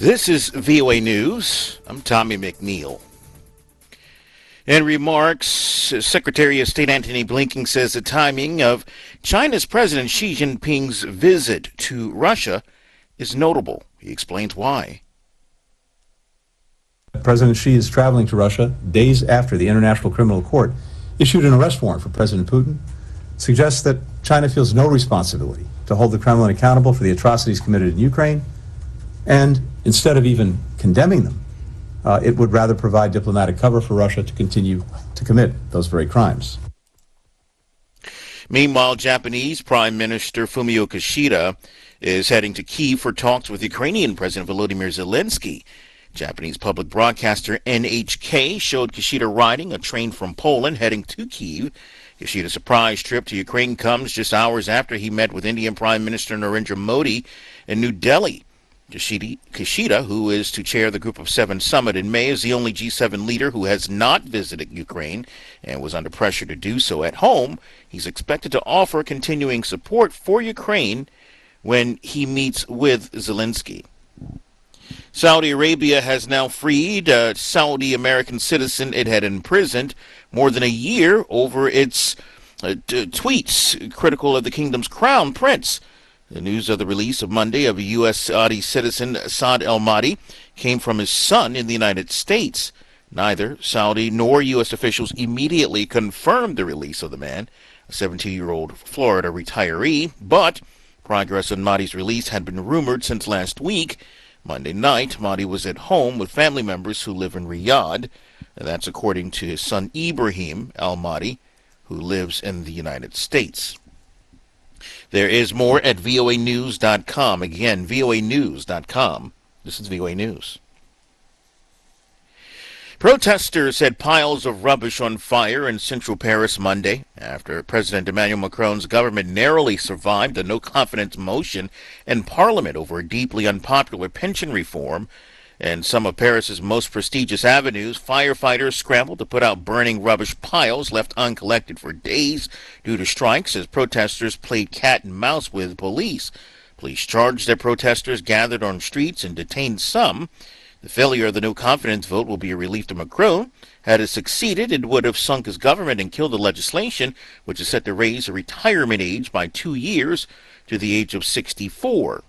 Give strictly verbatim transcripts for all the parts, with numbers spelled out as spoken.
This is V O A News. I'm Tommy McNeil. In remarks, Secretary of State Antony Blinken says the timing of China's President Xi Jinping's visit to Russia is notable. He explains why. President Xi is traveling to Russia days after the International Criminal Court issued an arrest warrant for President Putin. Suggests that China feels no responsibility to hold the Kremlin accountable for the atrocities committed in Ukraine, and instead of even condemning them, uh, it would rather provide diplomatic cover for Russia to continue to commit those very crimes. Meanwhile, Japanese Prime Minister Fumio Kishida is heading to Kyiv for talks with Ukrainian President Volodymyr Zelensky. Japanese public broadcaster N H K showed Kishida riding a train from Poland heading to Kyiv. Kishida's surprise trip to Ukraine comes just hours after he met with Indian Prime Minister Narendra Modi in New Delhi. Kishida, Kishida, who is to chair the Group of Seven summit in May, is the only G seven leader who has not visited Ukraine and was under pressure to do so at home. He's expected to offer continuing support for Ukraine when he meets with Zelensky. Saudi Arabia has now freed a Saudi-American citizen it had imprisoned more than a year over its uh, t- tweets critical of the kingdom's crown prince. The news of the release of Monday of a U S Saudi citizen, Saad El-Mahdi, came from his son in the United States. Neither Saudi nor U S officials immediately confirmed the release of the man, a seventeen-year-old Florida retiree, but progress on Mahdi's release had been rumored since last week. Monday night, Mahdi was at home with family members who live in Riyadh. And that's according to his son Ibrahim Al-Mahdi, who lives in the United States. There is more at V O A news dot com. Again, V O A news dot com. This is V O A News. Protesters set piles of rubbish on fire in central Paris Monday after President Emmanuel Macron's government narrowly survived a no-confidence motion in Parliament over a deeply unpopular pension reform. In some of Paris's most prestigious avenues, firefighters scrambled to put out burning rubbish piles left uncollected for days due to strikes as protesters played cat and mouse with police. Police charged that protesters gathered on streets and detained some. The failure of the no-confidence vote will be a relief to Macron. Had it succeeded, it would have sunk his government and killed the legislation, which is set to raise the retirement age by two years to the age of sixty-four.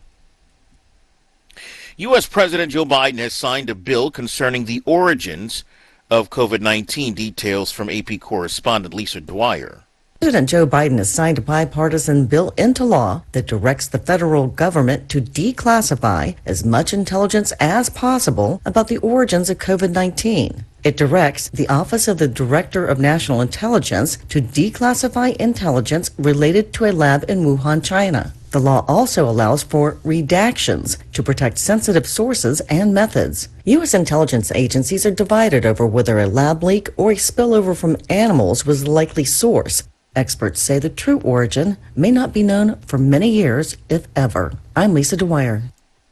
U S. President Joe Biden has signed a bill concerning the origins of COVID nineteen. Details from A P correspondent Lisa Dwyer. President Joe Biden has signed a bipartisan bill into law that directs the federal government to declassify as much intelligence as possible about the origins of COVID nineteen. It directs the Office of the Director of National Intelligence to declassify intelligence related to a lab in Wuhan, China. The law also allows for redactions to protect sensitive sources and methods. U S intelligence agencies are divided over whether a lab leak or a spillover from animals was the likely source. Experts say the true origin may not be known for many years, if ever. I'm Lisa Dwyer.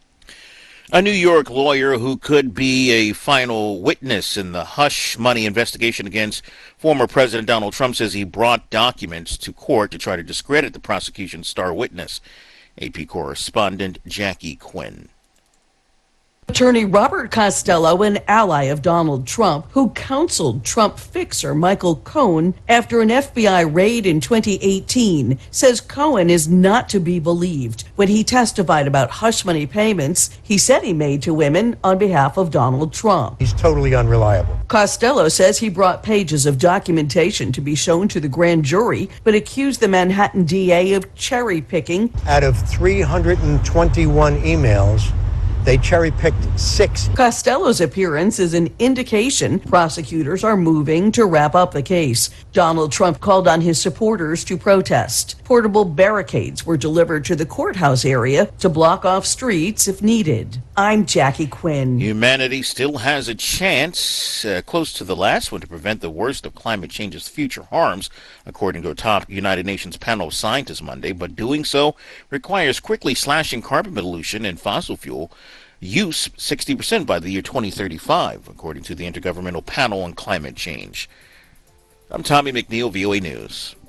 A New York lawyer who could be a final witness in the hush money investigation against former President Donald Trump says he brought documents to court to try to discredit the prosecution's star witness. A P correspondent Jackie Quinn. Attorney Robert Costello, an ally of Donald Trump, who counseled Trump fixer Michael Cohen after an F B I raid in twenty eighteen, says Cohen is not to be believed. When he testified about hush money payments he said he made to women on behalf of Donald Trump. He's totally unreliable. Costello says he brought pages of documentation to be shown to the grand jury, but accused the Manhattan D A of cherry picking. Out of three hundred twenty-one emails, they cherry-picked six. Costello's appearance is an indication prosecutors are moving to wrap up the case. Donald Trump called on his supporters to protest. Portable barricades were delivered to the courthouse area to block off streets if needed. I'm Jackie Quinn. Humanity still has a chance, uh, close to the last one, to prevent the worst of climate change's future harms, according to a top United Nations panel of scientists Monday, but doing so requires quickly slashing carbon pollution and fossil fuel use sixty percent by the year twenty thirty-five, according to the Intergovernmental Panel on Climate Change. I'm Tommy McNeil, V O A News.